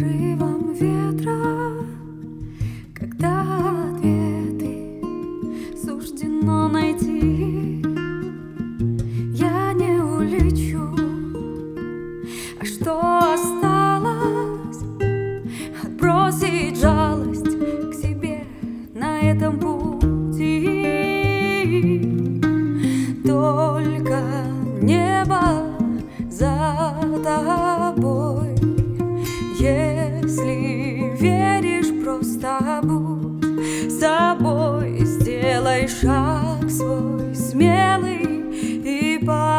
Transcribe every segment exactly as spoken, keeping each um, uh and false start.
порывом ветра, когда ответы суждено найти, я не улечу. А что осталось? Отбросить жалость к себе на этом пути. Только небо за тобой. Если веришь, просто будь собой. Сделай шаг свой смелый и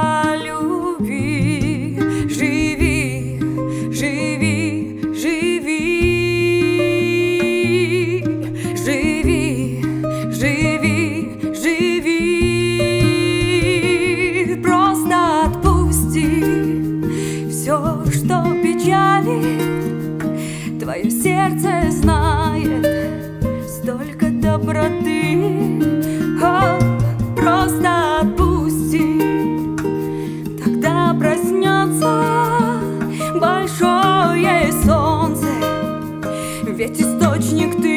полюби. Живи, живи, живи. Живи, живи, живи. Просто отпусти все, что печалит. Твое сердце знает столько доброты. О, просто отпусти, тогда проснется большое солнце. Ведь источник ты.